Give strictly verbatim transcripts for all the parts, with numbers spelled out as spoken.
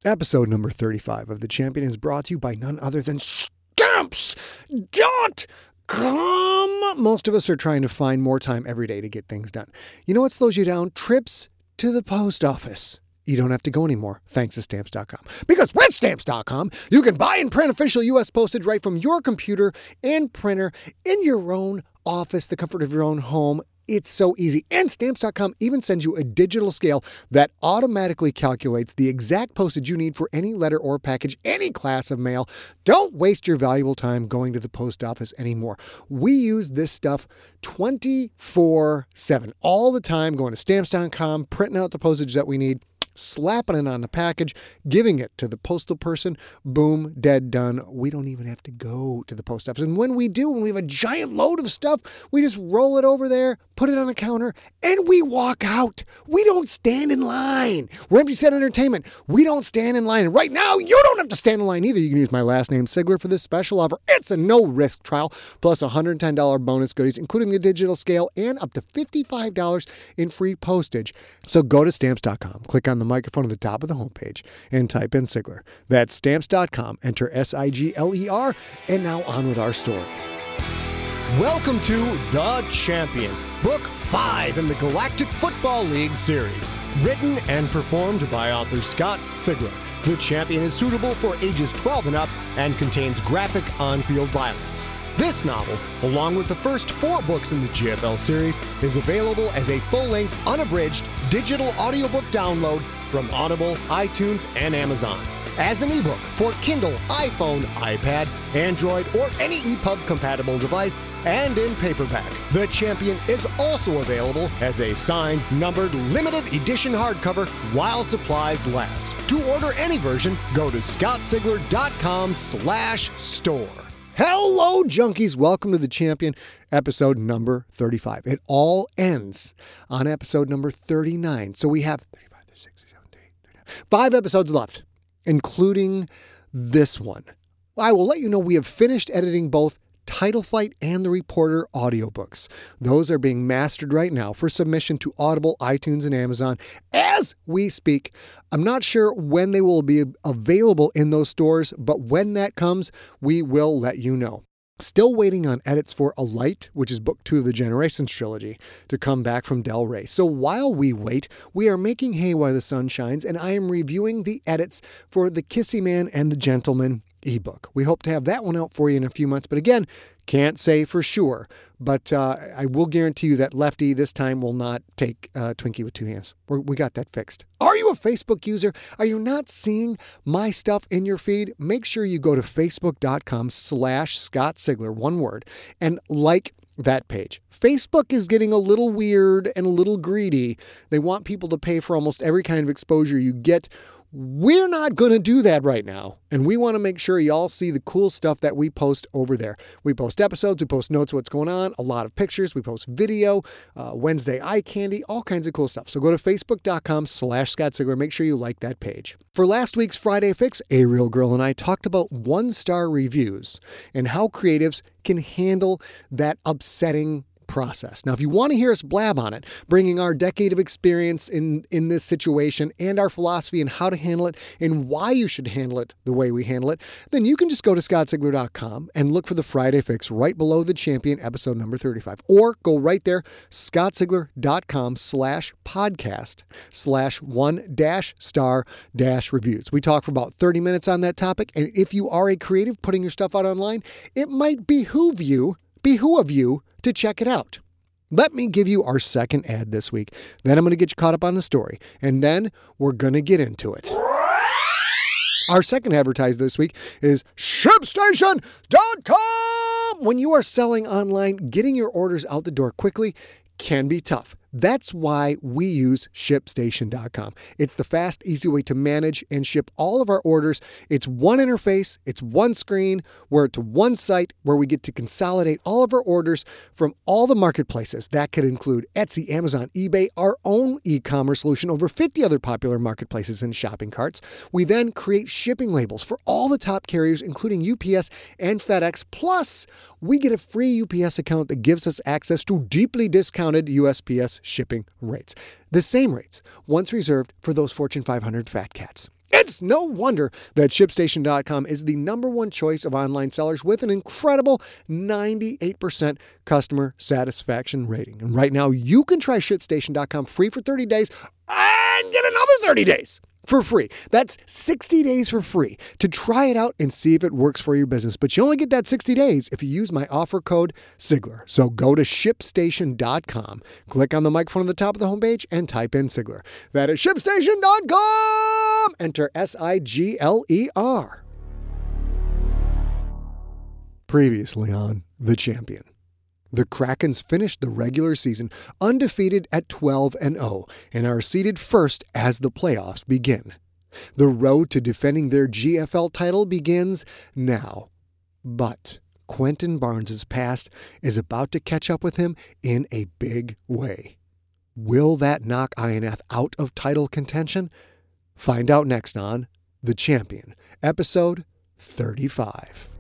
Episode number thirty-five of The Champion is brought to you by none other than Stamps dot com. Most of us are trying to find more time every day to get things done. You know what slows you down? Trips to the post office. You don't have to go anymore, thanks to Stamps dot com. Because with Stamps dot com, you can buy and print official U S postage right from your computer and printer in your own office, the comfort of your own home. It's so easy. And Stamps dot com even sends you a digital scale that automatically calculates the exact postage you need for any letter or package, any class of mail. Don't waste your valuable time going to the post office anymore. We use this stuff twenty-four seven, all the time, going to Stamps dot com, printing out the postage that we need, slapping it on the package, giving it to the postal person, boom, dead, done. We don't even have to go to the post office. And when we do, when we have a giant load of stuff, we just roll it over there, put it on a counter, and we walk out. We don't stand in line. We're Empty Set Entertainment. We don't stand in line. And right now, you don't have to stand in line either. You can use my last name, Sigler, for this special offer. It's a no-risk trial, plus one hundred ten dollars bonus goodies, including the digital scale and up to fifty-five dollars in free postage. So go to Stamps dot com, click on the microphone at the top of the homepage and type in Sigler. That's Stamps dot com. Enter S I G L E R. And now on with our story. Welcome to The Champion, Book five in the Galactic Football League series. Written and performed by author Scott Sigler. The Champion is suitable for ages twelve and up and contains graphic on-field violence. This novel, along with the first four books in the G F L series, is available as a full-length, unabridged, digital audiobook download from Audible, iTunes, and Amazon. As an ebook for Kindle, iPhone, iPad, Android, or any E P U B-compatible device, and in paperback. The Champion is also available as a signed, numbered, limited edition hardcover while supplies last. To order any version, go to scottsigler dot com slash store. Hello, junkies. Welcome to The Champion, episode number thirty-five. It all ends on episode number thirty-nine. So we have thirty-five, thirty-six, thirty-seven, thirty-eight, five episodes left, including this one. I will let you know we have finished editing both Title Fight and The Reporter audiobooks. Those are being mastered right now for submission to Audible, iTunes, and Amazon as we speak. I'm not sure when they will be available in those stores, but when that comes, we will let you know. Still waiting on edits for Alight, which is book two of the Generations trilogy, to come back from Del Rey. So while we wait, we are making hay while the sun shines, and I am reviewing the edits for The Kissy Man and the Gentleman ebook. We hope to have that one out for you in a few months, but again, can't say for sure. But uh, I will guarantee you that Lefty this time will not take uh, Twinkie with two hands. We're, we got that fixed. Are you a Facebook user? Are you not seeing my stuff in your feed? Make sure you go to facebook dot com slash Scott Sigler, one word, and like that page. Facebook is getting a little weird and a little greedy. They want people to pay for almost every kind of exposure you get. We're not going to do that right now, and we want to make sure y'all see the cool stuff that we post over there. We post episodes, we post notes of what's going on, a lot of pictures, we post video, uh, Wednesday eye candy, all kinds of cool stuff. So go to facebook dot com slash Scott Sigler. Make sure you like that page. For last week's Friday Fix, A Real Girl and I talked about one-star reviews and how creatives can handle that upsetting process. Now, if you want to hear us blab on it, bringing our decade of experience in, in this situation and our philosophy and how to handle it and why you should handle it the way we handle it, then you can just go to scott sigler dot com and look for the Friday Fix right below The Champion, episode number thirty-five. Or go right there, scott sigler dot com slash podcast slash one dash star dash reviews. We talk for about thirty minutes on that topic, and if you are a creative putting your stuff out online, it might behoove you, behoove you to check it out. Let me give you our second ad this week. Then I'm going to get you caught up on the story. And then we're going to get into it. Our second advertiser this week is ship station dot com. When you are selling online, getting your orders out the door quickly can be tough. That's why we use ship station dot com. It's the fast, easy way to manage and ship all of our orders. It's one interface, it's one screen, we're to one site where we get to consolidate all of our orders from all the marketplaces. That could include Etsy, Amazon, eBay, our own e-commerce solution, over fifty other popular marketplaces and shopping carts. We then create shipping labels for all the top carriers, including U P S and FedEx. Plus, we get a free U P S account that gives us access to deeply discounted U S P S shipping rates. The same rates once reserved for those Fortune five hundred fat cats. It's no wonder that ShipStation dot com is the number one choice of online sellers with an incredible ninety-eight percent customer satisfaction rating. And right now, you can try ShipStation dot com free for thirty days and get another thirty days for free. That's sixty days for free to try it out and see if it works for your business. But you only get that sixty days if you use my offer code Sigler. So go to ShipStation dot com, click on the microphone at the top of the homepage, and type in Sigler. That is ShipStation dot com. Enter S I G L E R. Previously on The Champion. The Krakens finished the regular season undefeated at twelve and oh and are seeded first as the playoffs begin. The road to defending their G F L title begins now. But Quentin Barnes' past is about to catch up with him in a big way. Will that knock I N F out of title contention? Find out next on The Champion, episode thirty-five.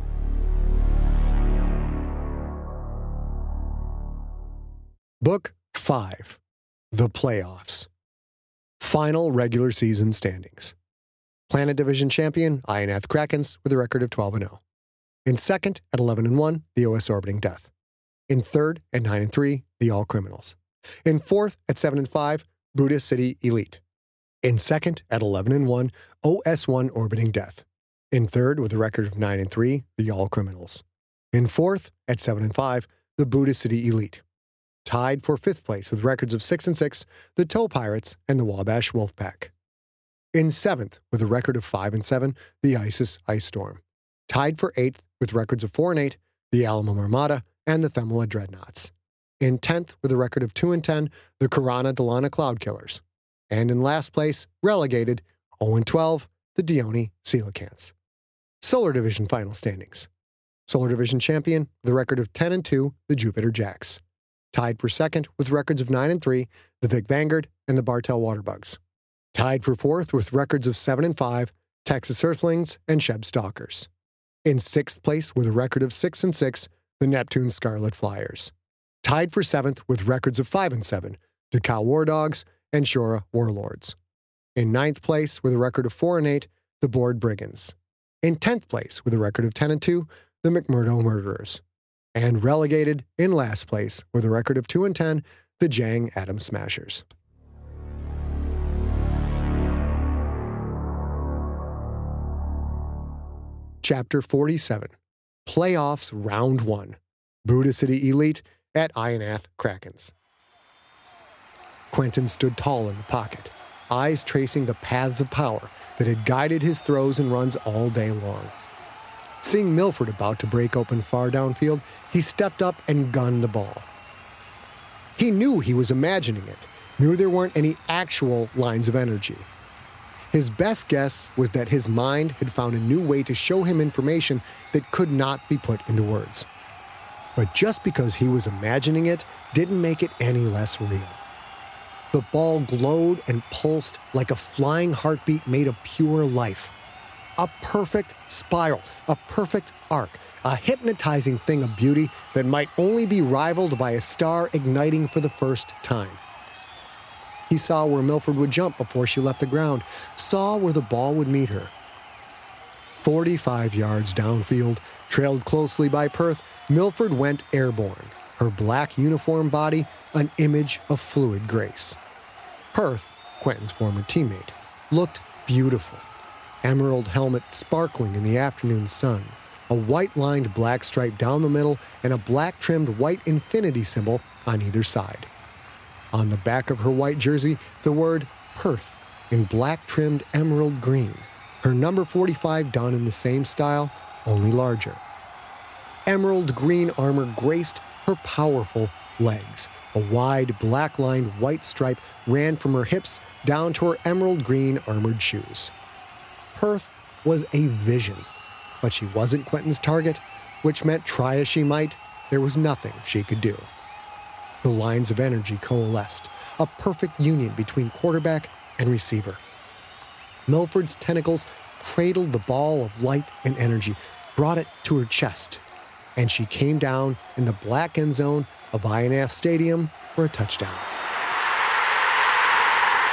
Book five, The Playoffs. Final regular season standings. Planet Division champion, I N F Krakens, with a record of twelve and oh. In second, at eleven and one, the O S Orbiting Death. In third, at nine and three, the All Criminals. In fourth, at seven and five, Buddha City Elite. In second, at eleven and one, O S one Orbiting Death. In third, with a record of nine and three, the All Criminals. In fourth, at seven and five, the Buddha City Elite. Tied for fifth place with records of six and six, the Toe Pirates and the Wabash Wolfpack. In seventh, with a record of five and seven, the Isis Ice Storm. Tied for eighth with records of four and eight, the Alamo Armada and the Themla Dreadnoughts. In tenth, with a record of two and ten, the Corona Delana Cloud Killers. And in last place, relegated, oh and twelve, the Dione Coelacanths. Solar Division final standings. Solar Division champion, with a record of ten and two, the Jupiter Jacks. Tied for second with records of nine and three, the Vic Vanguard and the Bartell Waterbugs. Tied for fourth with records of seven and five, Texas Earthlings and Sheb Stalkers. In sixth place with a record of six and six, the Neptune Scarlet Flyers. Tied for seventh with records of five and seven, the Cow War Dogs and Shora Warlords. In ninth place with a record of four and eight, the Board Brigands. In tenth place with a record of ten and two, the McMurdo Murderers. And relegated in last place with a record of two and ten, the Jang Atom Smashers. Chapter forty-seven, Playoffs Round one, Buddha City Elite at I N F Krakens. Quentin stood tall in the pocket, eyes tracing the paths of power that had guided his throws and runs all day long. Seeing Milford about to break open far downfield, he stepped up and gunned the ball. He knew he was imagining it, knew there weren't any actual lines of energy. His best guess was that his mind had found a new way to show him information that could not be put into words. But just because he was imagining it didn't make it any less real. The ball glowed and pulsed like a flying heartbeat made of pure life. A perfect spiral, a perfect arc, a hypnotizing thing of beauty that might only be rivaled by a star igniting for the first time. He saw where Milford would jump before she left the ground, saw where the ball would meet her. forty-five yards downfield, trailed closely by Perth, Milford went airborne, her black uniform body an image of fluid grace. Perth, Quentin's former teammate, looked beautiful. Emerald helmet sparkling in the afternoon sun, a white-lined black stripe down the middle, and a black-trimmed white infinity symbol on either side. On the back of her white jersey, the word Perth in black-trimmed emerald green, her number forty-five done in the same style, only larger. Emerald green armor graced her powerful legs. A wide, black-lined white stripe ran from her hips down to her emerald green armored shoes. Perth was a vision, but she wasn't Quentin's target, which meant try as she might, there was nothing she could do. The lines of energy coalesced, a perfect union between quarterback and receiver. Milford's tentacles cradled the ball of light and energy, brought it to her chest, and she came down in the black end zone of I N F Stadium for a touchdown.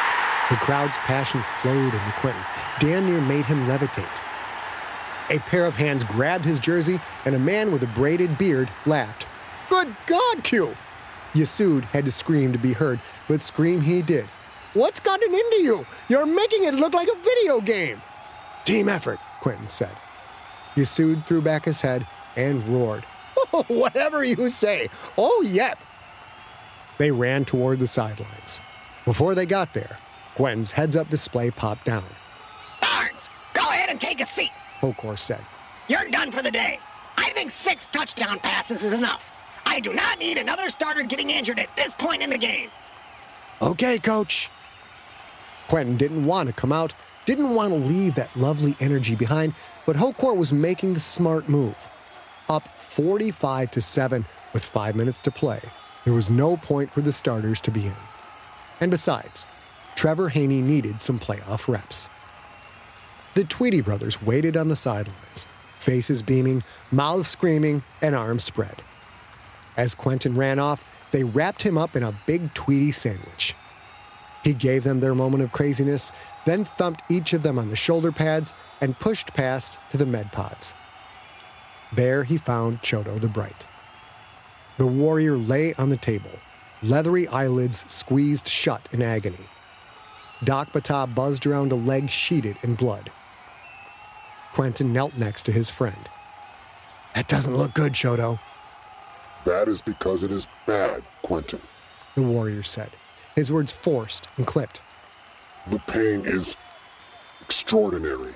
The crowd's passion flowed into Quentin, damn near made him levitate. A pair of hands grabbed his jersey, and a man with a braided beard laughed. "Good God, Q!" Yasud had to scream to be heard, but scream he did. "What's gotten into you? You're making it look like a video game!" "Team effort," Quentin said. Yasud threw back his head and roared. "Oh, whatever you say. Oh, yep." They ran toward the sidelines. Before they got there, Quentin's heads-up display popped down. "Barnes, go ahead and take a seat," Hokor said. "You're done for the day. I think six touchdown passes is enough. I do not need another starter getting injured at this point in the game." "Okay, coach." Quentin didn't want to come out, didn't want to leave that lovely energy behind, but Hokor was making the smart move. Up forty-five to seven with five minutes to play, there was no point for the starters to be in. And besides, Trevor Haney needed some playoff reps. The Tweedy brothers waited on the sidelines, faces beaming, mouths screaming, and arms spread. As Quentin ran off, they wrapped him up in a big Tweedy sandwich. He gave them their moment of craziness, then thumped each of them on the shoulder pads and pushed past to the med pods. There he found Chodo the Bright. The warrior lay on the table, leathery eyelids squeezed shut in agony. Doc Bata buzzed around a leg sheeted in blood. Quentin knelt next to his friend. "That doesn't look good, Chodo." "That is because it is bad, Quentin," the warrior said, his words forced and clipped. "The pain is extraordinary."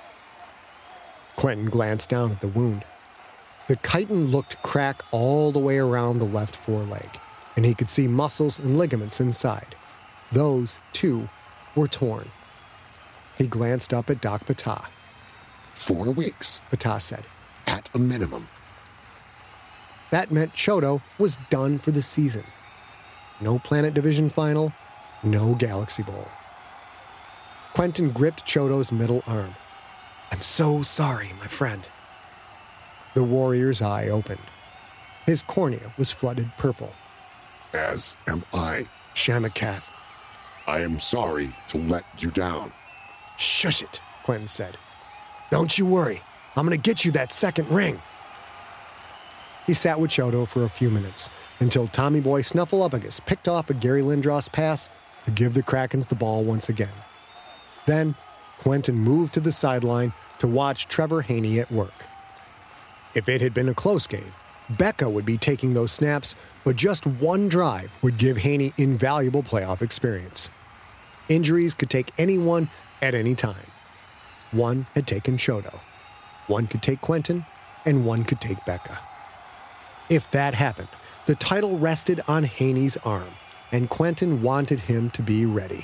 Quentin glanced down at the wound. The chitin looked crack all the way around the left foreleg, and he could see muscles and ligaments inside. Those, too, were torn. He glanced up at Doc Bata. Four weeks, Bata said. At a minimum. That meant Chodo was done for the season. No Planet Division final, no Galaxy Bowl. Quentin gripped Chodo's middle arm. "I'm so sorry, my friend." The warrior's eye opened. His cornea was flooded purple. "As am I, Shamakath." "I am sorry to let you down." "Shush it," Quentin said. "Don't you worry. I'm going to get you that second ring." He sat with Chodo for a few minutes until Tommy Boy Snuffleupagus picked off a Gary Lindros pass to give the Krakens the ball once again. Then Quentin moved to the sideline to watch Trevor Haney at work. If it had been a close game, Becca would be taking those snaps, but just one drive would give Haney invaluable playoff experience. Injuries could take anyone at any time. One had taken Chodo, one could take Quentin, and one could take Becca. If that happened, the title rested on Haney's arm, and Quentin wanted him to be ready.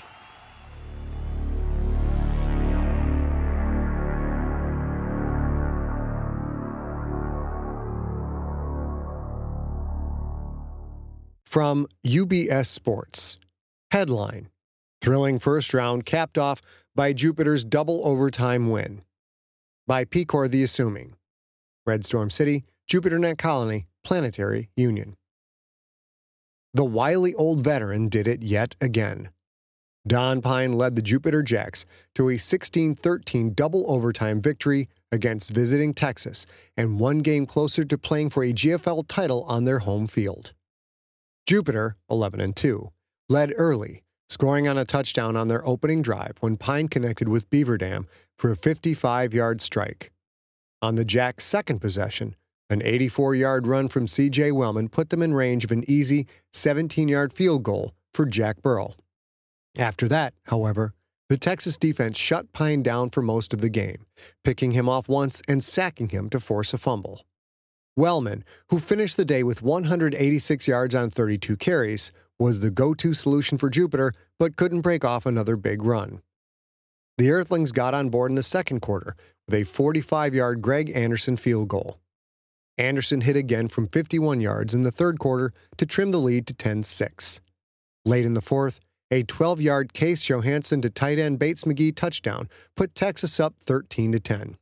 From U B S Sports. Headline: Thrilling first round capped off by Jupiter's double overtime win. By Picor the Assuming. Red Storm City, Jupiter Net Colony, Planetary Union. The wily old veteran did it yet again. Don Pine led the Jupiter Jacks to a sixteen thirteen double overtime victory against visiting Texas and one game closer to playing for a G F L title on their home field. Jupiter, eleven and two, led early, scoring on a touchdown on their opening drive when Pine connected with Beaver Dam for a fifty-five-yard strike. On the Jacks' second possession, an eighty-four-yard run from C J Wellman put them in range of an easy seventeen-yard field goal for Jack Burrell. After that, however, the Texas defense shut Pine down for most of the game, picking him off once and sacking him to force a fumble. Wellman, who finished the day with one hundred eighty-six yards on thirty-two carries, was the go-to solution for Jupiter, but couldn't break off another big run. The Earthlings got on board in the second quarter with a forty-five-yard Greg Anderson field goal. Anderson hit again from fifty-one yards in the third quarter to trim the lead to ten six. Late in the fourth, a twelve-yard Case Johansson to tight end Bates McGee touchdown put Texas up thirteen to ten.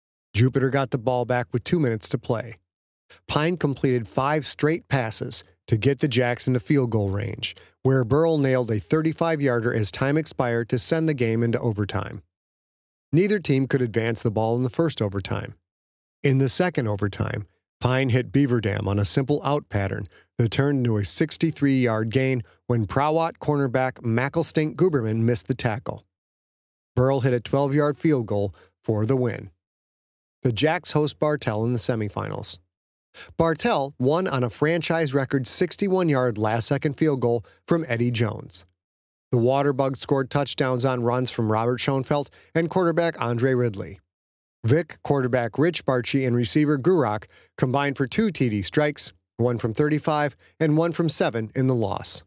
Jupiter got the ball back with two minutes to play. Pine completed five straight passes to to get the Jacks into field goal range, where Burrell nailed a thirty-five-yarder as time expired to send the game into overtime. Neither team could advance the ball in the first overtime. In the second overtime, Pine hit Beaver Dam on a simple out pattern that turned into a sixty-three-yard gain when Prowat cornerback Macklestink Guberman missed the tackle. Burrell hit a twelve-yard field goal for the win. The Jacks host Bartell in the semifinals. Bartell won on a franchise record sixty-one-yard last-second field goal from Eddie Jones. The Waterbugs scored touchdowns on runs from Robert Schoenfeld and quarterback Andre Ridley. Vic, quarterback Rich Barchi, and receiver Gurak combined for two T D strikes, one from thirty-five and one from seven in the loss.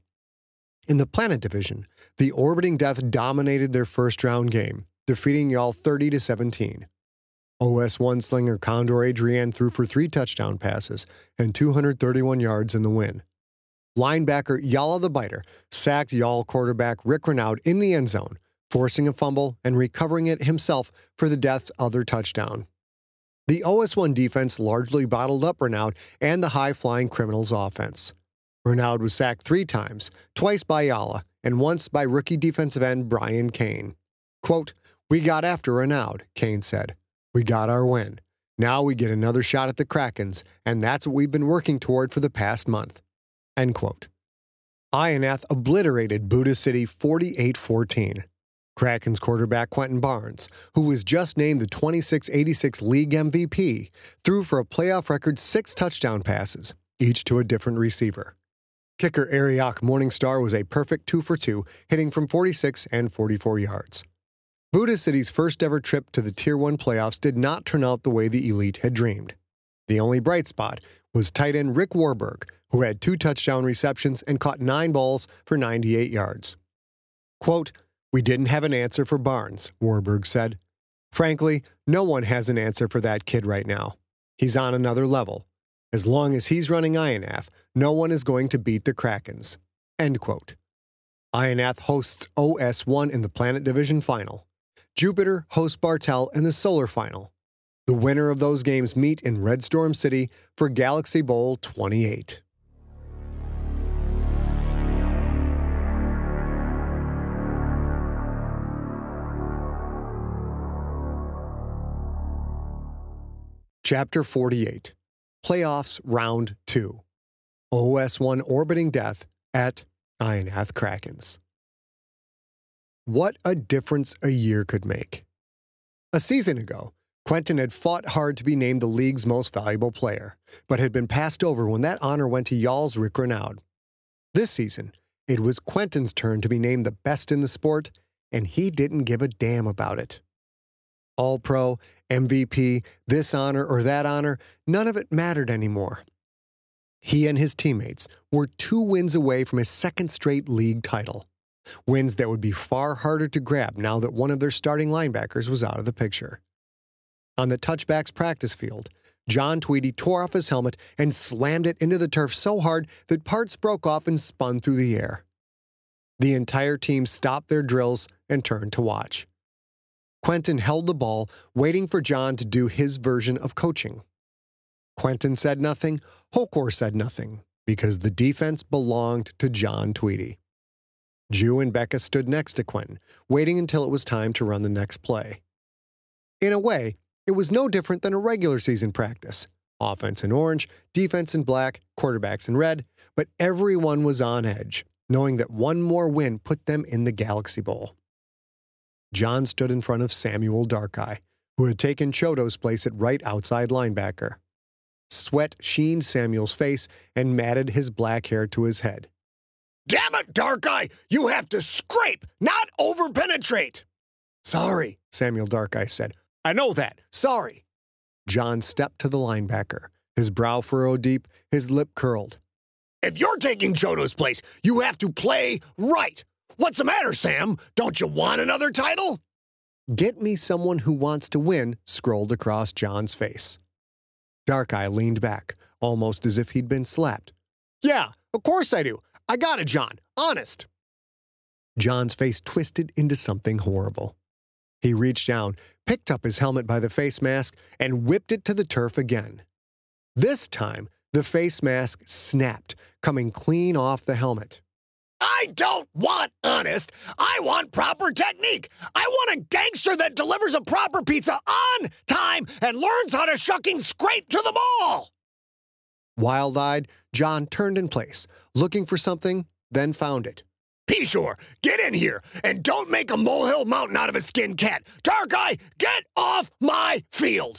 In the Planet Division, the Orbiting Death dominated their first-round game, defeating y'all thirty to seventeen. O S one slinger Condor Adrian threw for three touchdown passes and two hundred thirty-one yards in the win. Linebacker Yalla the Biter sacked y'all quarterback Rick Renaud in the end zone, forcing a fumble and recovering it himself for the Death's other touchdown. The O S one defense largely bottled up Renaud and the high-flying Criminals offense. Renaud was sacked three times, twice by Yalla, and once by rookie defensive end Brian Kane. Quote, "We got after Renaud," Kane said. "We got our win. Now we get another shot at the Krakens, and that's what we've been working toward for the past month." End quote. Ionath obliterated Buddha City forty-eight fourteen. Krakens quarterback Quentin Barnes, who was just named the twenty-six eighty-six league M V P, threw for a playoff record six touchdown passes, each to a different receiver. Kicker Ariak Morningstar was a perfect two for two, hitting from forty-six and forty-four yards. Buddha City's first ever trip to the Tier one playoffs did not turn out the way the elite had dreamed. The only bright spot was tight end Rick Warburg, who had two touchdown receptions and caught nine balls for ninety-eight yards. Quote, "We didn't have an answer for Barnes," Warburg said. "Frankly, no one has an answer for that kid right now. He's on another level. As long as he's running Ionath, no one is going to beat the Krakens." End quote. Ionath hosts O S one in the Planet Division Final. Jupiter hosts Bartell in the Solar Final. The winner of those games meet in Red Storm City for Galaxy Bowl twenty-eight. Chapter forty-eight. Playoffs Round two. O S one Orbiting Death at Ionath Krakens. What a difference a year could make. A season ago, Quentin had fought hard to be named the league's most valuable player, but had been passed over when that honor went to y'all's Rick Renaud. This season, it was Quentin's turn to be named the best in the sport, and he didn't give a damn about it. All-Pro, M V P, this honor or that honor, none of it mattered anymore. He and his teammates were two wins away from his second straight league title. Wins that would be far harder to grab now that one of their starting linebackers was out of the picture. On the touchbacks practice field, John Tweedy tore off his helmet and slammed it into the turf so hard that parts broke off and spun through the air. The entire team stopped their drills and turned to watch. Quentin held the ball, waiting for John to do his version of coaching. Quentin said nothing, Hokor said nothing, because the defense belonged to John Tweedy. Jew and Becca stood next to Quentin, waiting until it was time to run the next play. In a way, it was no different than a regular season practice. Offense in orange, defense in black, quarterbacks in red, but everyone was on edge, knowing that one more win put them in the Galaxy Bowl. John stood in front of Samuel Darkeye, who had taken Chodo's place at right outside linebacker. Sweat sheened Samuel's face and matted his black hair to his head. "Damn it, Darkeye! You have to scrape, not over-penetrate!" "Sorry," Samuel Darkeye said. "I know that. Sorry." John stepped to the linebacker, his brow furrowed deep, his lip curled. "If you're taking Chodo's place, you have to play right. What's the matter, Sam? Don't you want another title?" "Get me someone who wants to win," scrolled across John's face. Darkeye leaned back, almost as if he'd been slapped. "Yeah, of course I do. I got it, John. Honest." John's face twisted into something horrible. He reached down, picked up his helmet by the face mask, and whipped it to the turf again. This time, The face mask snapped, coming clean off the helmet. I don't want honest. I want proper technique. I want a gangster that delivers a proper pizza on time and learns how to shucking scrape to the ball. Wild-eyed, John turned in place, looking for something, then found it. P-Shore, get in here, and don't make a molehill mountain out of a skinned cat. Dark Eye, get off my field.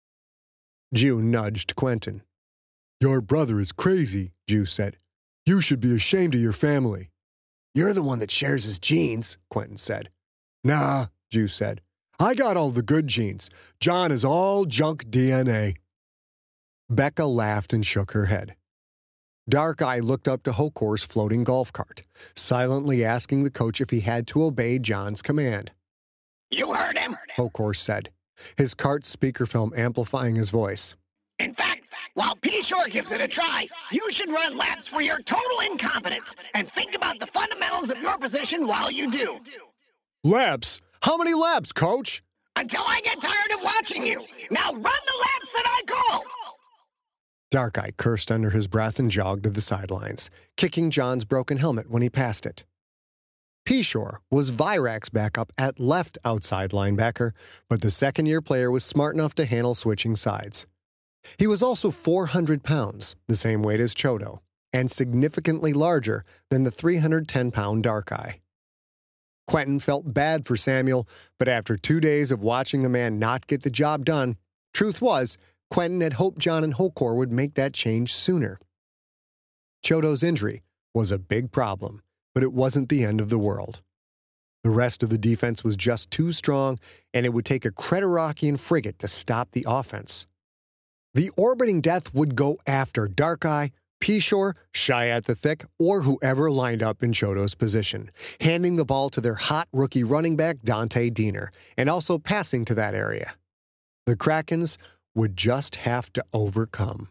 Jew nudged Quentin. Your brother is crazy, Jew said. You should be ashamed of your family. You're the one that shares his genes, Quentin said. Nah, Jew said. I got all the good genes. John is all junk D N A. Becca laughed and shook her head. Dark Eye looked up to Hokor's floating golf cart, silently asking the coach if he had to obey John's command. You heard him, Hokor said, his cart's speakerphone amplifying his voice. In fact, while P-Shore gives it a try, you should run laps for your total incompetence and think about the fundamentals of your position while you do. Laps? How many laps, coach? Until I get tired of watching you. Now run the laps that I called. Dark Eye cursed under his breath and jogged to the sidelines, kicking John's broken helmet when he passed it. P-Shore was Virak's backup at left outside linebacker, but the second-year player was smart enough to handle switching sides. He was also four hundred pounds, the same weight as Chodo, and significantly larger than the three hundred ten pound Dark Eye. Quentin felt bad for Samuel, but after two days of watching the man not get the job done, truth was, Quentin had hoped John and Hokor would make that change sooner. Chodo's injury was a big problem, but it wasn't the end of the world. The rest of the defense was just too strong, and it would take a Creterakian frigate to stop the offense. The orbiting death would go after Dark Eye, P-Shore, Shiat the Thick, or whoever lined up in Chodo's position, handing the ball to their hot rookie running back Dante Diener, and also passing to that area. The Krakens would just have to overcome.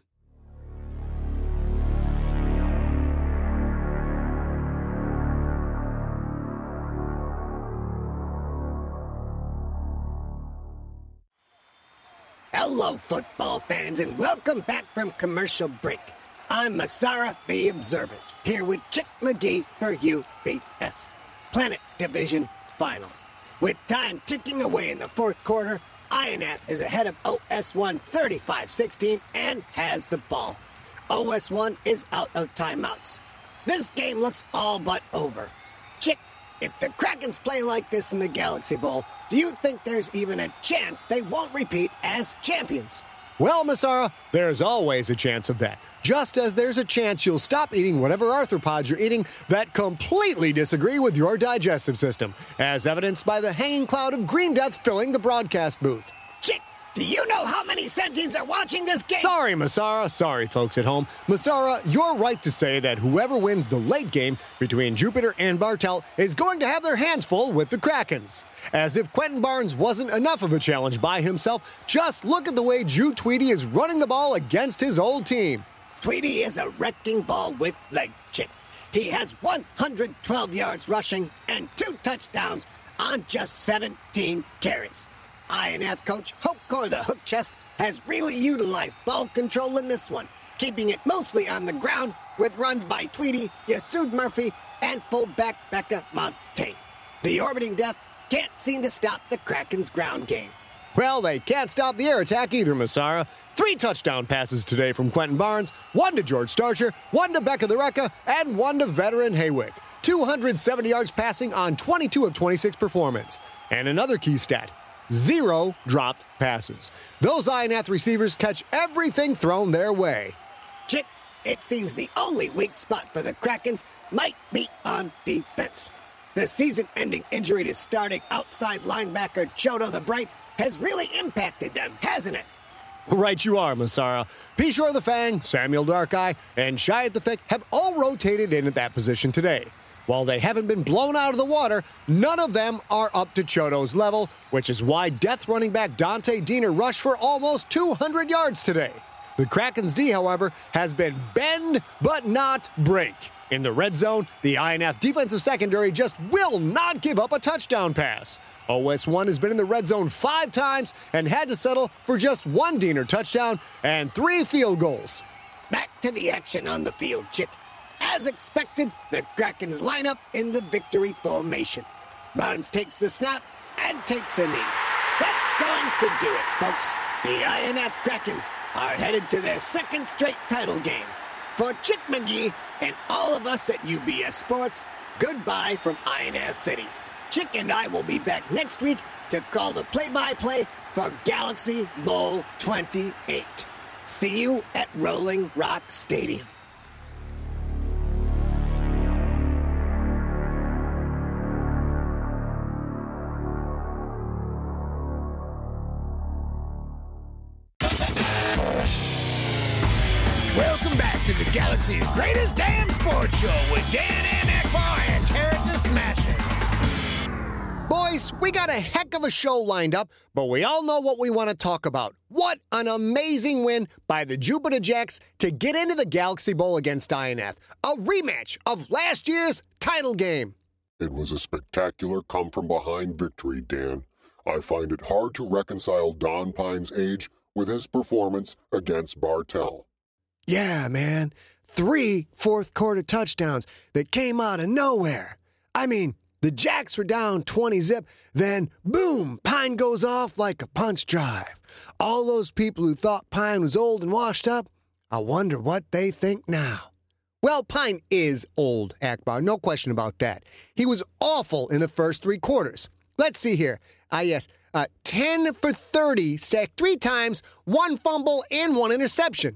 Hello, football fans, and welcome back from commercial break. I'm Masara the Observant, here with Chick McGee for U B S. Planet Division Finals. With time ticking away in the fourth quarter, I N F is ahead of O S one thirty-five sixteen and has the ball. O S one is out of timeouts. This game looks all but over. Chick, if the Krakens play like this in the Galaxy Bowl, do you think there's even a chance they won't repeat as champions? Well, Masara, there's always a chance of that. Just as there's a chance you'll stop eating whatever arthropods you're eating that completely disagree with your digestive system, as evidenced by the hanging cloud of green death filling the broadcast booth. Chick, do you know how many sentients are watching this game? Sorry, Masara. Sorry, folks at home. Masara, you're right to say that whoever wins the late game between Jupiter and Bartel is going to have their hands full with the Krakens. As if Quentin Barnes wasn't enough of a challenge by himself, just look at the way Jew Tweedy is running the ball against his old team. Tweedy is a wrecking ball with legs, Chick. He has one hundred twelve yards rushing and two touchdowns on just seventeen carries. I N F coach Hokor the Hook Chest has really utilized ball control in this one, keeping it mostly on the ground with runs by Tweedy, Yasud Murphy, and fullback Becca Montaigne. The orbiting death can't seem to stop the Kraken's ground game. Well, they can't stop the air attack either, Masara. Three touchdown passes today from Quentin Barnes, one to George Starcher, one to Becca the Recca, and one to veteran Haywick. two hundred seventy yards passing on twenty-two of twenty-six performance. And another key stat, zero dropped passes. Those I N F receivers catch everything thrown their way. Chick, it seems the only weak spot for the Krakens might be on defense. The season-ending injury to starting outside linebacker Chodo the Bright has really impacted them, hasn't it? Right you are, Masara. P-Shore the Fang, Samuel Dark Eye, and Shiat the Thick have all rotated in at that position today. While they haven't been blown out of the water, none of them are up to Chodo's level, which is why death running back Dante Diener rushed for almost two hundred yards today. The Kraken's D, however, has been bend but not break. In the red zone, the I N F defensive secondary just will not give up a touchdown pass. O S one has been in the red zone five times and had to settle for just one Diener touchdown and three field goals. Back to the action on the field, Chick. As expected, the Krakens line up in the victory formation. Barnes takes the snap and takes a knee. That's going to do it, folks. The I N F Krakens are headed to their second straight title game. For Chick McGee and all of us at U B S Sports, goodbye from I N F City. Chick and I will be back next week to call the play-by-play for Galaxy Bowl twenty-eight. See you at Rolling Rock Stadium. Welcome back to the Galaxy's greatest damn sports show with Dan and Akbar and Tarek the Smasher. Boys, we got a heck of a show lined up, but we all know what we want to talk about. What an amazing win by the Jupiter Jacks to get into the Galaxy Bowl against I N F. A rematch of last year's title game. It was a spectacular come-from-behind victory, Dan. I find it hard to reconcile Don Pine's age with his performance against Bartell. Yeah, man. Three fourth-quarter touchdowns that came out of nowhere. I mean, the Jacks were down twenty zip, then boom, Pine goes off like a punch drive. All those people who thought Pine was old and washed up, I wonder what they think now. Well, Pine is old, Akbar, no question about that. He was awful in the first three quarters. Let's see here. Ah, yes, uh, ten for thirty, sacked three times, one fumble, and one interception.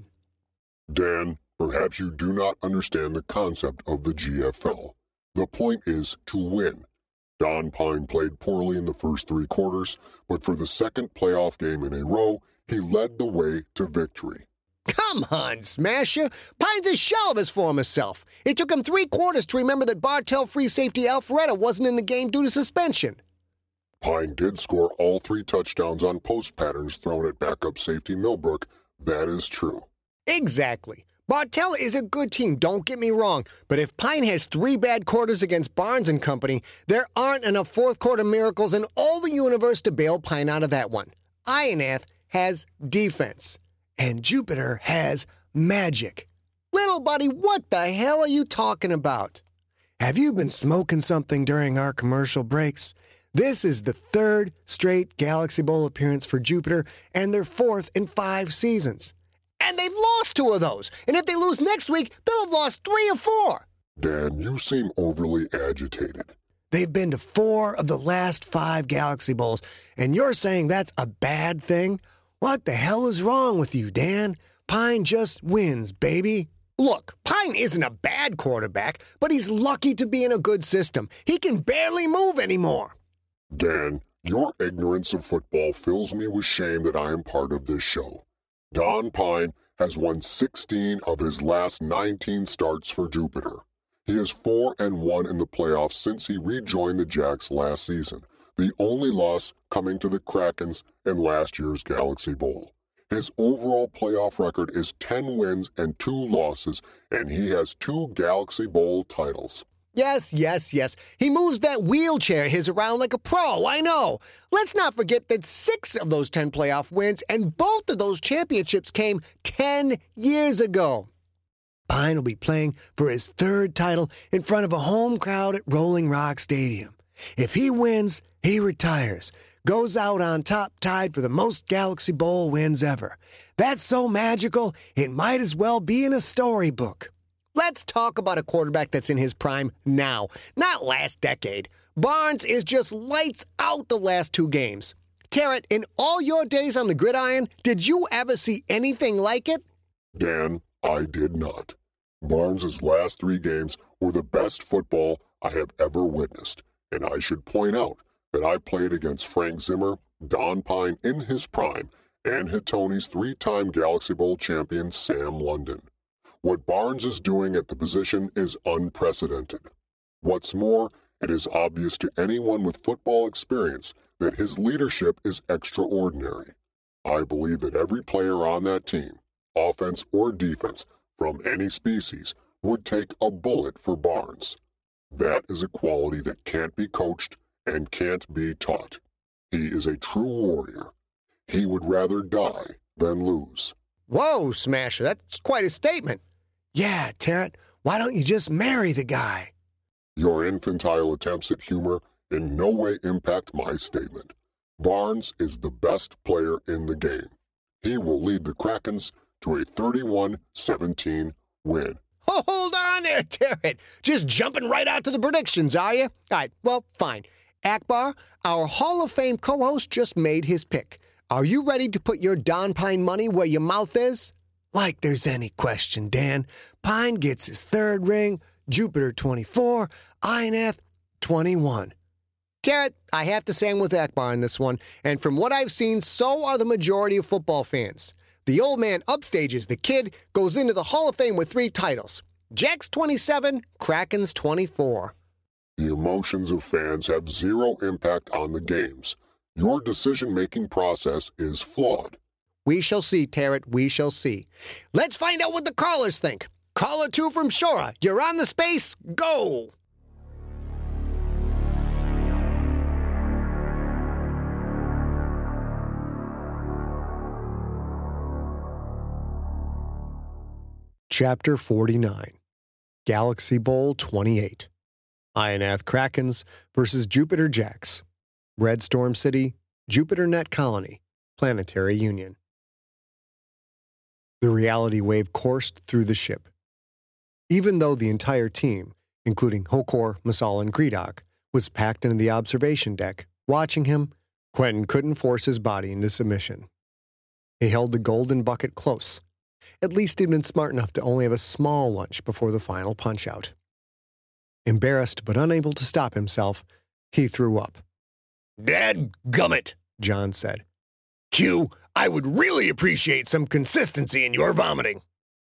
Dan, perhaps you do not understand the concept of the G F L. The point is to win. Don Pine played poorly in the first three quarters, but for the second playoff game in a row, he led the way to victory. Come on, Smasher. Pine's a shell of his former self. It took him three quarters to remember that Bartell free safety Alpharetta wasn't in the game due to suspension. Pine did score all three touchdowns on post patterns thrown at backup safety Millbrook. That is true. Exactly. Bartell is a good team, don't get me wrong, but if Pine has three bad quarters against Barnes and company, there aren't enough fourth-quarter miracles in all the universe to bail Pine out of that one. I N F has defense, and Jupiter has magic. Little buddy, what the hell are you talking about? Have you been smoking something during our commercial breaks? This is the third straight Galaxy Bowl appearance for Jupiter, and their fourth in five seasons. And they've lost two of those. And if they lose next week, they'll have lost three or four. Dan, you seem overly agitated. They've been to four of the last five Galaxy Bowls, and you're saying that's a bad thing? What the hell is wrong with you, Dan? Pine just wins, baby. Look, Pine isn't a bad quarterback, but he's lucky to be in a good system. He can barely move anymore. Dan, your ignorance of football fills me with shame that I am part of this show. Don Pine has won sixteen of his last nineteen starts for Jupiter. He is four and one in the playoffs since he rejoined the Jacks last season, the only loss coming to the Krakens in last year's Galaxy Bowl. His overall playoff record is ten wins and two losses, and he has two Galaxy Bowl titles. Yes, yes, yes. He moves that wheelchair of his around like a pro, I know. Let's not forget that six of those ten playoff wins and both of those championships came ten years ago. Pine will be playing for his third title in front of a home crowd at Rolling Rock Stadium. If he wins, he retires, goes out on top tied for the most Galaxy Bowl wins ever. That's so magical, it might as well be in a storybook. Let's talk about a quarterback that's in his prime now, not last decade. Barnes is just lights out the last two games. Tarrant, in all your days on the gridiron, did you ever see anything like it? Dan, I did not. Barnes' last three games were the best football I have ever witnessed, and I should point out that I played against Frank Zimmer, Don Pine in his prime, and Hitoni's three-time Galaxy Bowl champion Sam London. What Barnes is doing at the position is unprecedented. What's more, it is obvious to anyone with football experience that his leadership is extraordinary. I believe that every player on that team, offense or defense, from any species, would take a bullet for Barnes. That is a quality that can't be coached and can't be taught. He is a true warrior. He would rather die than lose. Whoa, Smasher, that's quite a statement. Yeah, Terrett, why don't you just marry the guy? Your infantile attempts at humor in no way impact my statement. Barnes is the best player in the game. He will lead the Krakens to a thirty-one seventeen win. Oh, hold on there, Terrett. Just jumping right out to the predictions, are you? All right, well, fine. Akbar, our Hall of Fame co-host, just made his pick. Are you ready to put your Don Pine money where your mouth is? Like there's any question, Dan. Pine gets his third ring, Jupiter twenty-four, Ioneth twenty-one. Terrett, I have to say I'm with Akbar on this one, and from what I've seen, so are the majority of football fans. The old man upstages the kid, goes into the Hall of Fame with three titles. Jack's twenty-seven, Kraken's twenty-four. The emotions of fans have zero impact on the games. Your decision-making process is flawed. We shall see, Terrett, we shall see. Let's find out what the callers think. Caller two from Shora, you're on the space, go! Chapter forty-nine, Galaxy Bowl twenty-eight, Ioneth Krakens versus Jupiter Jacks, Red Storm City, Jupiter Net Colony, Planetary Union. The reality wave coursed through the ship. Even though the entire team, including Hokor, Masal, and Greedock, was packed into the observation deck, watching him, Quentin couldn't force his body into submission. He held the golden bucket close. At least he'd been smart enough to only have a small lunch before the final punch-out. Embarrassed but unable to stop himself, he threw up. Dadgummit, John said. Q, I would really appreciate some consistency in your vomiting.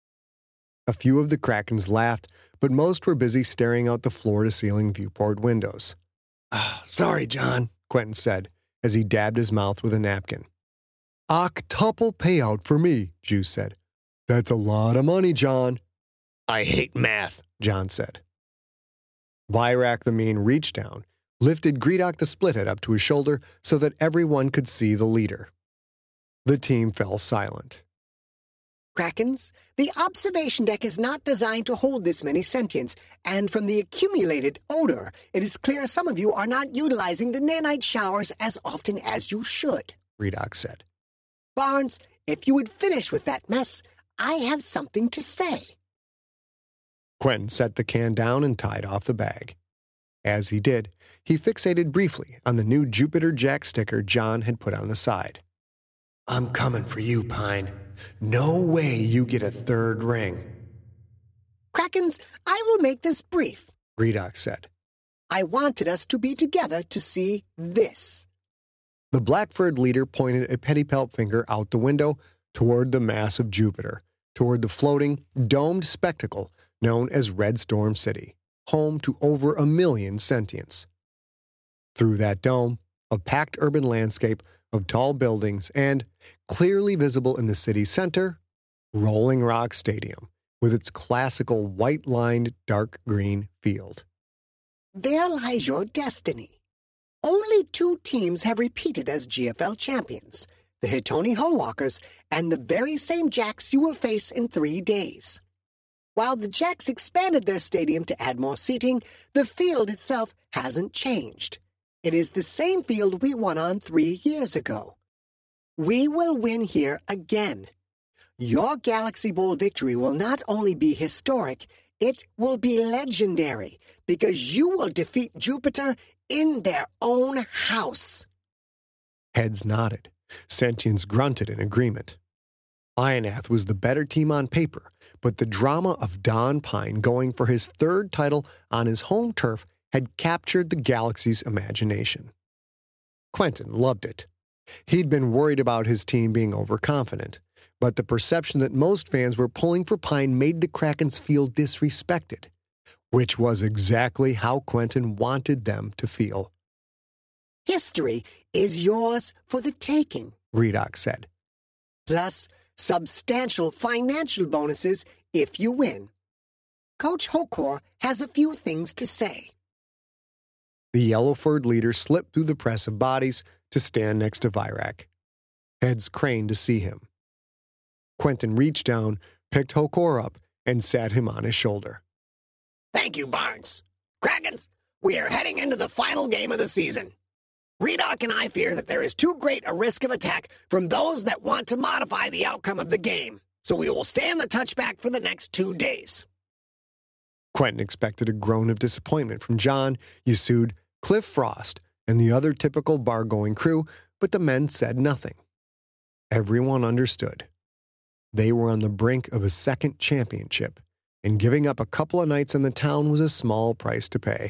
A few of the Krakens laughed, but most were busy staring out the floor-to-ceiling viewport windows. Oh, sorry, John, Quentin said, as he dabbed his mouth with a napkin. Octuple payout for me, Juice said. That's a lot of money, John. I hate math, John said. Vyrak the Mean reached down, lifted Greedock the Splithead up to his shoulder so that everyone could see the leader. The team fell silent. Krakens, the observation deck is not designed to hold this many sentients, and from the accumulated odor, it is clear some of you are not utilizing the nanite showers as often as you should, Greedock said. Barnes, if you would finish with that mess, I have something to say. Quentin set the can down and tied off the bag. As he did, he fixated briefly on the new Jupiter Jack sticker John had put on the side. I'm coming for you, Pine. No way you get a third ring. Krakens, I will make this brief, Greedock said. I wanted us to be together to see this. The Blackford leader pointed a petty-pelt finger out the window toward the mass of Jupiter, toward the floating, domed spectacle known as Red Storm City, home to over a million sentients. Through that dome, a packed urban landscape of tall buildings and, clearly visible in the city's center, Rolling Rock Stadium, with its classical white-lined dark green field. There lies your destiny. Only two teams have repeated as G F L champions, the Hitoni Howalkers and the very same Jacks you will face in three days. While the Jacks expanded their stadium to add more seating, the field itself hasn't changed. It is the same field we won on three years ago. We will win here again. Your Galaxy Bowl victory will not only be historic, it will be legendary, because you will defeat Jupiter in their own house. Heads nodded. Sentients grunted in agreement. Ioneth was the better team on paper, but the drama of Don Pine going for his third title on his home turf had captured the Galaxy's imagination. Quentin loved it. He'd been worried about his team being overconfident, but the perception that most fans were pulling for Pine made the Krakens feel disrespected, which was exactly how Quentin wanted them to feel. History is yours for the taking, Greedock said. Plus substantial financial bonuses if you win. Coach Hokor has a few things to say. The Yellowford leader slipped through the press of bodies to stand next to Vyrak. Heads craned to see him. Quentin reached down, picked Hokor up, and sat him on his shoulder. Thank you, Barnes. Krakens, we are heading into the final game of the season. Greedock and I fear that there is too great a risk of attack from those that want to modify the outcome of the game, so we will stay on the touchback for the next two days. Quentin expected a groan of disappointment from John, Yasud, Cliff Frost, and the other typical bar-going crew, but the men said nothing. Everyone understood. They were on the brink of a second championship, and giving up a couple of nights in the town was a small price to pay.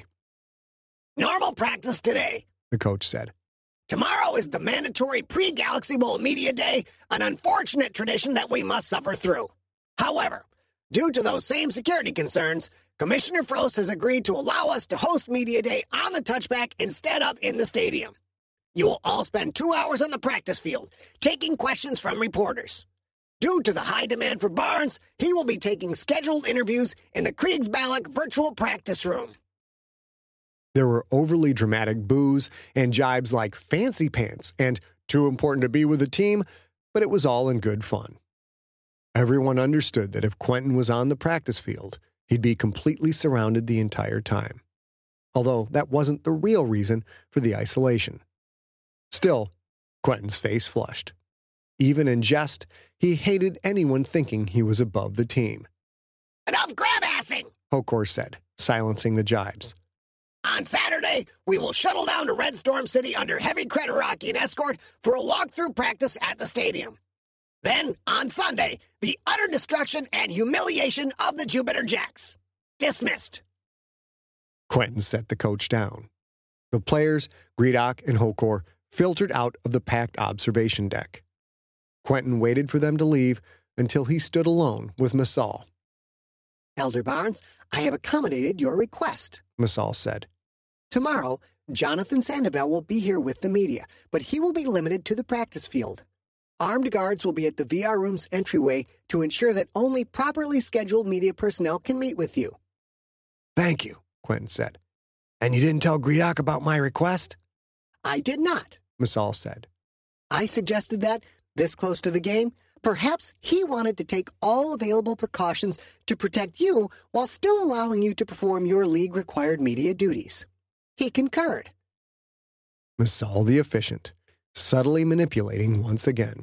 Normal practice today, the coach said. Tomorrow is the mandatory pre-Galaxy Bowl Media Day, an unfortunate tradition that we must suffer through. However, due to those same security concerns, Commissioner Frost has agreed to allow us to host Media Day on the touchback instead of in the stadium. You will all spend two hours on the practice field, taking questions from reporters. Due to the high demand for Barnes, he will be taking scheduled interviews in the Kriegsbalak virtual practice room. There were overly dramatic boos and jibes like fancy pants and too important to be with the team, but it was all in good fun. Everyone understood that if Quentin was on the practice field, he'd be completely surrounded the entire time. Although that wasn't the real reason for the isolation. Still, Quentin's face flushed. Even in jest, he hated anyone thinking he was above the team. Enough grab-assing, Hokor said, silencing the jibes. On Saturday, we will shuttle down to Red Storm City under heavy Creterakian escort for a walkthrough practice at the stadium. Then, on Sunday, the utter destruction and humiliation of the Jupiter Jacks. Dismissed. Quentin set the coach down. The players, Greedock and Hokor, filtered out of the packed observation deck. Quentin waited for them to leave until he stood alone with Masal. Elder Barnes, I have accommodated your request, Masal said. Tomorrow, Jonathan Sandoval will be here with the media, but he will be limited to the practice field. Armed guards will be at the V R room's entryway to ensure that only properly scheduled media personnel can meet with you. Thank you, Quentin said. And you didn't tell Greedock about my request? I did not, Masal said. I suggested that, this close to the game, perhaps he wanted to take all available precautions to protect you while still allowing you to perform your league-required media duties. He concurred. Masal the efficient, subtly manipulating once again.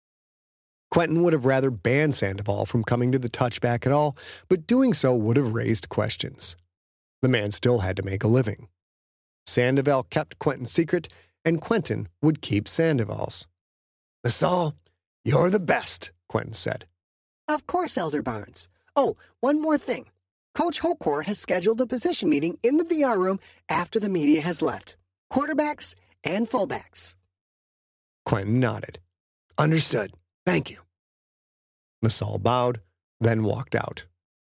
Quentin would have rather banned Sandoval from coming to the touchback at all, but doing so would have raised questions. The man still had to make a living. Sandoval kept Quentin's secret, and Quentin would keep Sandoval's. Masal, you're the best, Quentin said. Of course, Elder Barnes. Oh, one more thing. Coach Hokor has scheduled a position meeting in the V R room after the media has left. Quarterbacks and fullbacks. Quentin nodded. Understood. Thank you. Masal bowed, then walked out.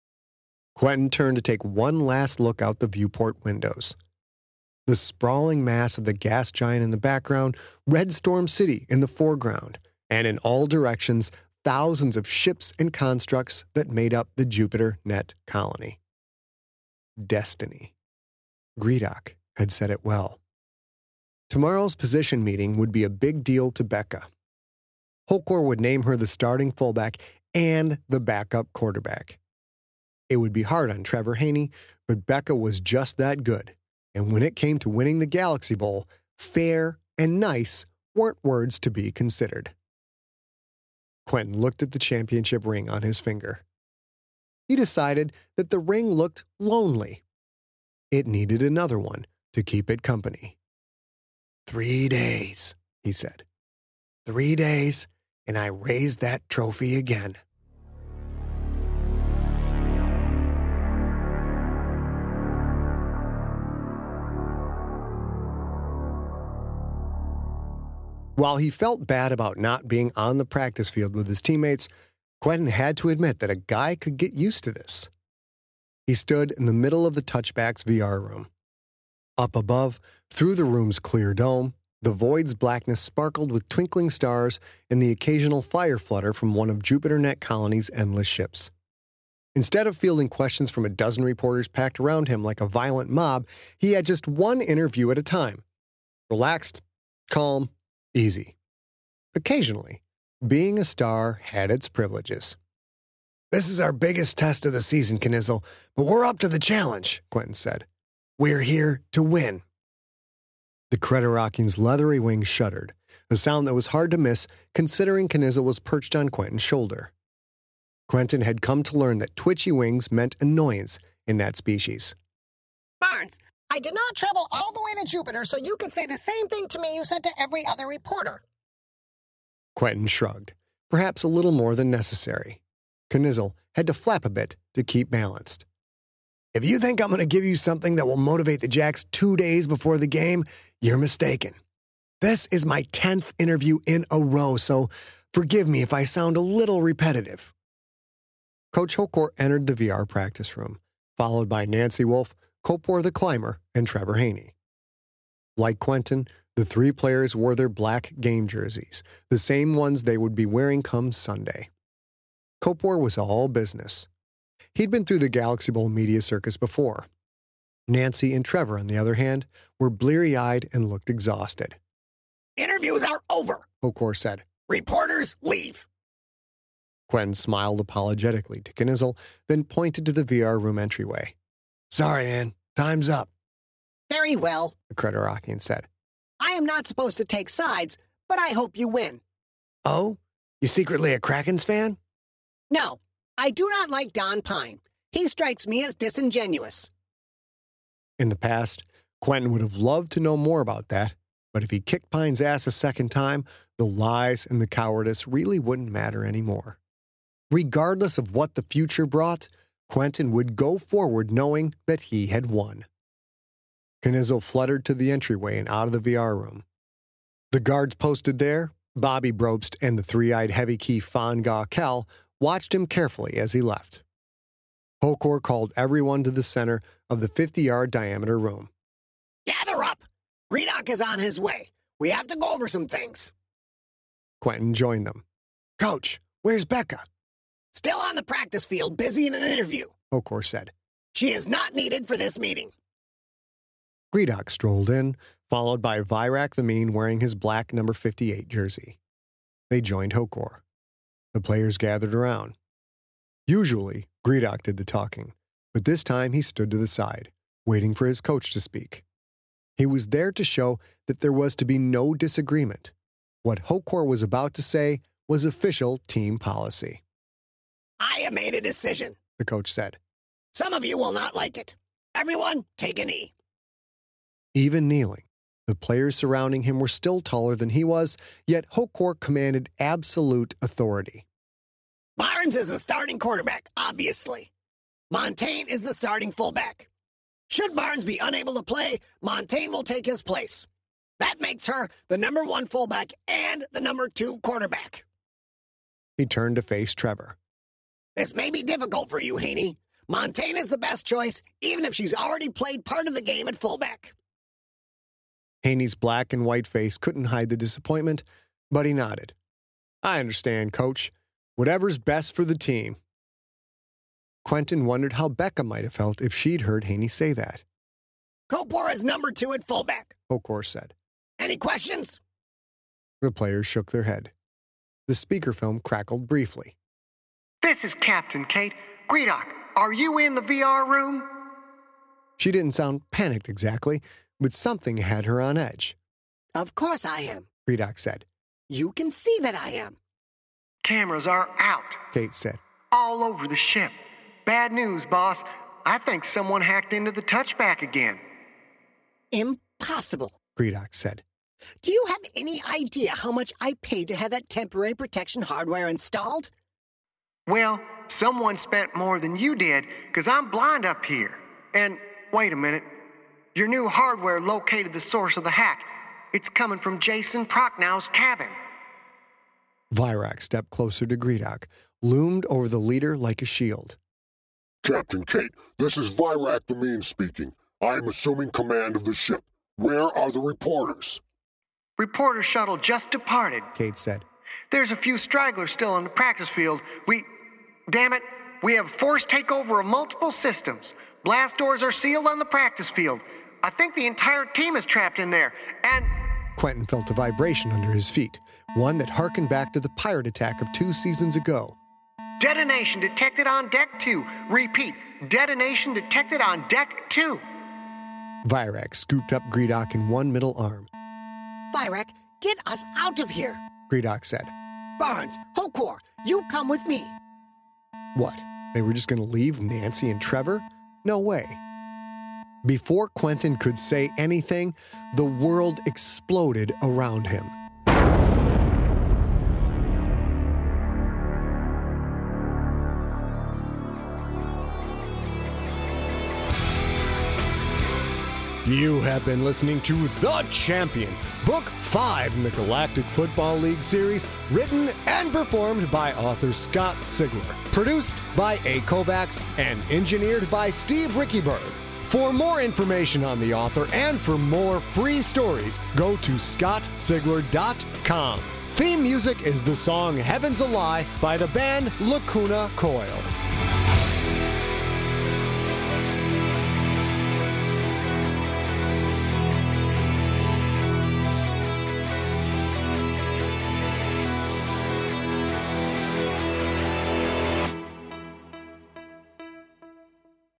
Quentin turned to take one last look out the viewport windows. The sprawling mass of the gas giant in the background, Red Storm City in the foreground, and in all directions, thousands of ships and constructs that made up the Jupiter Net colony. Destiny. Greedock had said it well. Tomorrow's position meeting would be a big deal to Becca. Hokor would name her the starting fullback and the backup quarterback. It would be hard on Trevor Haney, but Becca was just that good, and when it came to winning the Galaxy Bowl, fair and nice weren't words to be considered. Quentin looked at the championship ring on his finger. He decided that the ring looked lonely. It needed another one to keep it company. Three days, he said. Three days, and I raised that trophy again. While he felt bad about not being on the practice field with his teammates, Quentin had to admit that a guy could get used to this. He stood in the middle of the touchback's V R room. Up above, through the room's clear dome, the void's blackness sparkled with twinkling stars and the occasional fire flutter from one of Jupiter Net Colony's endless ships. Instead of fielding questions from a dozen reporters packed around him like a violent mob, he had just one interview at a time. Relaxed, calm, easy. Occasionally, being a star had its privileges. This is our biggest test of the season, Knizzle, but we're up to the challenge, Quentin said. We're here to win. The Creterakian's leathery wings shuddered, a sound that was hard to miss considering Knizzle was perched on Quentin's shoulder. Quentin had come to learn that twitchy wings meant annoyance in that species. Barnes, I did not travel all the way to Jupiter so you could say the same thing to me you said to every other reporter. Quentin shrugged, perhaps a little more than necessary. Knizzle had to flap a bit to keep balanced. If you think I'm going to give you something that will motivate the Jacks two days before the game, you're mistaken. This is my tenth interview in a row, so forgive me if I sound a little repetitive. Coach Hokor entered the V R practice room, followed by Nancy Wolf, Kopor the Climber, and Trevor Haney. Like Quentin, the three players wore their black game jerseys, the same ones they would be wearing come Sunday. Kopor was all business. He'd been through the Galaxy Bowl media circus before. Nancy and Trevor, on the other hand, were bleary-eyed and looked exhausted. Interviews are over, Hokor said. Reporters leave. Quentin smiled apologetically to Knizzle, then pointed to the V R room entryway. Sorry, man. Time's up. Very well, The Creterakian said. I am not supposed to take sides, but I hope you win. Oh? You secretly a Krakens fan? No, I do not like Don Pine. He strikes me as disingenuous. In the past, Quentin would have loved to know more about that, but if he kicked Pine's ass a second time, the lies and the cowardice really wouldn't matter anymore. Regardless of what the future brought, Quentin would go forward knowing that he had won. Knizzle fluttered to the entryway and out of the V R room. The guards posted there, Bobby Brobst and the three-eyed heavy key Fan Ga Kel, watched him carefully as he left. Hokor called everyone to the center of the fifty-yard diameter room. Gather up! Greedock is on his way. We have to go over some things. Quentin joined them. Coach, where's Becca? Still on the practice field, busy in an interview, Hokor said. She is not needed for this meeting. Greedock strolled in, followed by Virak the Mean wearing his black number fifty-eight jersey. They joined Hokor. The players gathered around. Usually, Greedock did the talking, but this time he stood to the side, waiting for his coach to speak. He was there to show that there was to be no disagreement. What Hokor was about to say was official team policy. I have made a decision, The coach said. Some of you will not like it. Everyone, take a knee. Even kneeling, the players surrounding him were still taller than he was, yet Hokor commanded absolute authority. Barnes is the starting quarterback, obviously. Montaigne is the starting fullback. Should Barnes be unable to play, Montaigne will take his place. That makes her the number one fullback and the number two quarterback. He turned to face Trevor. This may be difficult for you, Haney. Montaigne is the best choice, even if she's already played part of the game at fullback. Haney's black and white face couldn't hide the disappointment, but he nodded. I understand, Coach. Whatever's best for the team. Quentin wondered how Becca might have felt if she'd heard Haney say that. Kopor is number two at fullback, Hokor said. Any questions? The players shook their head. The speakerphone crackled briefly. This is Captain Kate. Greedock, are you in the V R room? She didn't sound panicked exactly, but something had her on edge. Of course I am, Greedock said. You can see that I am. Cameras are out. Kate said. All over the ship. Bad news, boss. I think someone hacked into the touchback again. Impossible, Greedock said. Do you have any idea how much I paid to have that temporary protection hardware installed? Well, someone spent more than you did, because I'm blind up here. And, wait a minute. Your new hardware located the source of the hack. It's coming from Jason Prochnow's cabin. Virak stepped closer to Greedock, loomed over the leader like a shield. Captain Kate, this is Virak the Mean speaking. I am assuming command of the ship. Where are the reporters? Reporter shuttle just departed. Kate said. There's a few stragglers still on the practice field. We... Damn it, we have forced takeover of multiple systems. Blast doors are sealed on the practice field. I think the entire team is trapped in there. And... Quentin felt a vibration under his feet, one that harkened back to the pirate attack of two seasons ago. Detonation detected on deck two. Repeat, detonation detected on deck two. Virak scooped up Gredok in one middle arm. Virak, get us out of here. Gredok said. Barnes, Hokor, you come with me. What? They were just going to leave Nancy and Trevor? No way. Before Quentin could say anything, the world exploded around him. You have been listening to The Champion, Book five in the Galactic Football League series, written and performed by author Scott Sigler, produced by A. Kovacs, and engineered by Steve Rickyberg. For more information on the author and for more free stories, go to scott sigler dot com. Theme music is the song Heaven's a Lie by the band Lacuna Coil.